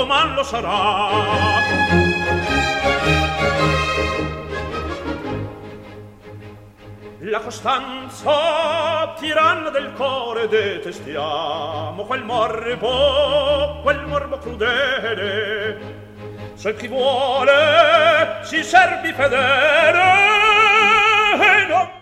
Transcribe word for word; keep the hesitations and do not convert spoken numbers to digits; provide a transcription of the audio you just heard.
doman lo sarà. La costanza tiranna del core detestiamo, quel morbo, quel morbo crudele. Se chi vuole si servi fedele e non